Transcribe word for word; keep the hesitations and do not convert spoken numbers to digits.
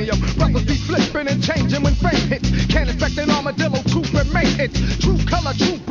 cranium. Brothers be flipping and changing when fame hits. Can't expect an armadillo to remain. It's true color, true